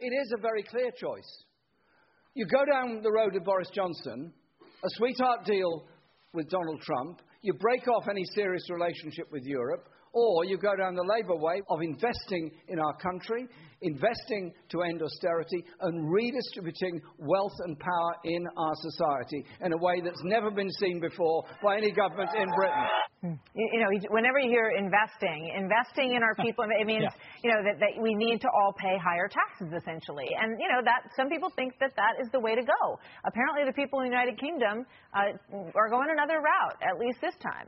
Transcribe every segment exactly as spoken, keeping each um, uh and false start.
it is a very clear choice. You go down the road with Boris Johnson, a sweetheart deal with Donald Trump, you break off any serious relationship with Europe, or you go down the Labour way of investing in our country, investing to end austerity, and redistributing wealth and power in our society in a way that's never been seen before by any government in Britain. You know, whenever you hear investing, investing in our people, it means, yeah. you know, that, that we need to all pay higher taxes, essentially. And, you know, that some people think that that is the way to go. Apparently, the people in the United Kingdom uh, are going another route, at least this time.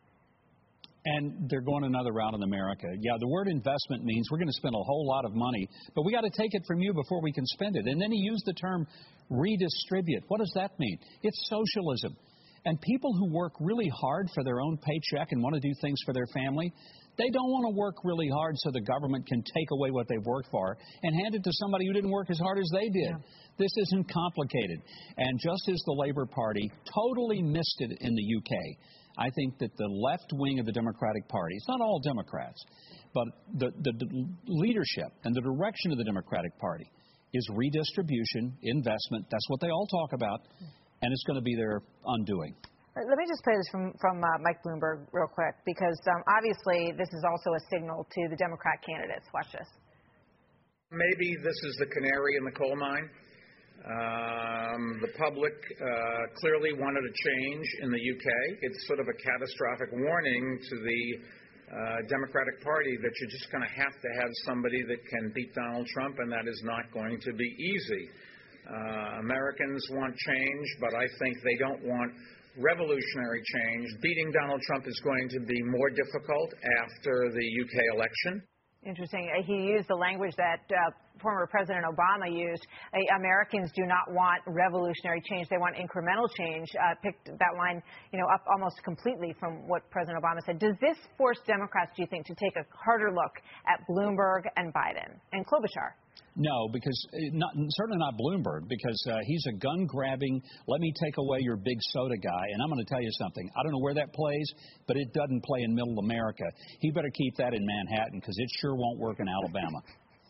And they're going another route in America. Yeah, the word investment means we're going to spend a whole lot of money, but we got to take it from you before we can spend it. And then he used the term redistribute. What does that mean? It's socialism. And people who work really hard for their own paycheck and want to do things for their family, they don't want to work really hard so the government can take away what they've worked for and hand it to somebody who didn't work as hard as they did. Yeah. This isn't complicated. And just as the Labour Party totally missed it in the U K, I think that the left wing of the Democratic Party, it's not all Democrats, but the, the, the leadership and the direction of the Democratic Party is redistribution, investment. That's what they all talk about, and it's going to be their undoing. Let me just play this from, from uh, Mike Bloomberg real quick, because um, obviously this is also a signal to the Democrat candidates. Watch this. Maybe this is the canary in the coal mine. Um, the public uh, clearly wanted a change in the U K. It's sort of a catastrophic warning to the uh, Democratic Party that you're just going to have to have somebody that can beat Donald Trump, and that is not going to be easy. Uh, Americans want change, but I think they don't want revolutionary change. Beating Donald Trump is going to be more difficult after the U K election. Interesting. He used the language that uh, former President Obama used. Uh, Americans do not want revolutionary change. They want incremental change. Uh, picked that line, you know, up almost completely from what President Obama said. Does this force Democrats, do you think, to take a harder look at Bloomberg and Biden and Klobuchar? No, because not, certainly not Bloomberg, because uh, he's a gun-grabbing, let me take away your big soda guy. And I'm going to tell you something. I don't know where that plays, but it doesn't play in middle America. He better keep that in Manhattan, because it sure won't work in Alabama.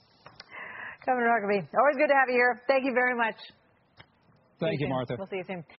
Governor Huckabee, always good to have you here. Thank you very much. Thank you, Martha. We'll see you soon.